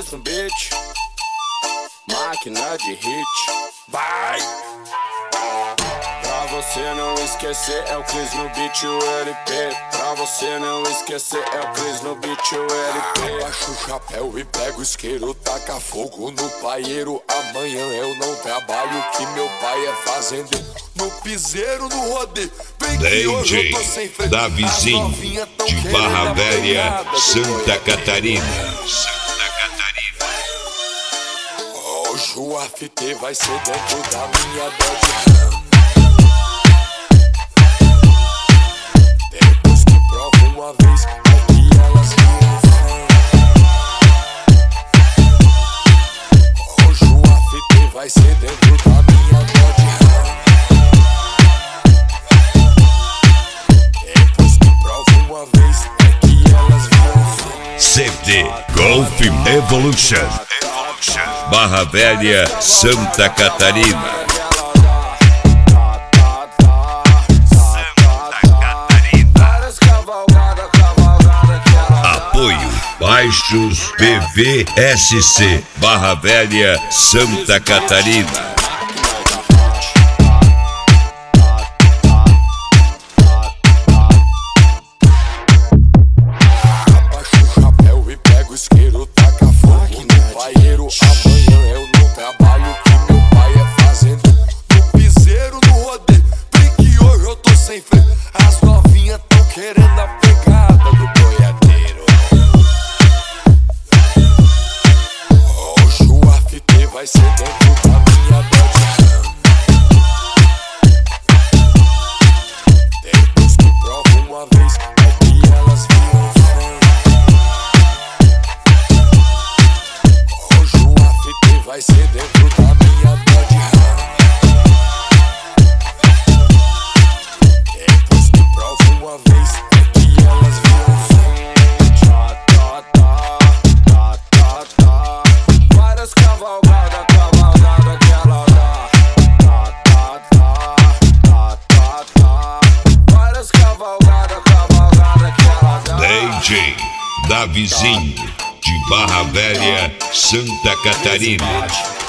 Cris no beat, máquina de hit, vai! Pra você não esquecer, é o Cris no beat, o LP. Pra você não esquecer, é o Cris no beat, o LP. Abaixa o chapéu e pega o isqueiro, taca fogo no paieiro. Amanhã eu não trabalho, que meu pai é fazendeiro. No piseiro, no rodeio, vem que hoje eu tô sem freio. Davizinho, de Barra Velha, Santa Catarina. Hoje o AFT vai ser dentro da minha Dodge. Depois que prova uma vez, é que elas viram fã. Hoje o AFT vai ser dentro da minha Dodge. Depois que prova uma vez, é que elas viram fã. CD Golf Evolution, Barra Velha, Santa Catarina. Apoio Baixos BVSC, Barra Velha, Santa Catarina. Abaixa o chapéu e pega o isqueiro, taca fogo no paieiro. Amanhã eu não trabalho, que meu pai é fazendeiro. No piseiro, no rodeio, vem que hoje eu tô sem freio. As novinhas tão querendo a pegada do boiadeiro. Hoje o AFT vai ser dentro da minha Dodge. Depois que prova uma vez, é que elas viram fã. Hoje o AFT vai ser dentro da minha Dodge. Depois que prova uma vez, é que elas viram fã. Várias cavalgadas, cavalgada que ela dá. Várias cavalgadas, cavalgada que ela dá. DJ Davizinho, de Barra Velha, Santa Catarina.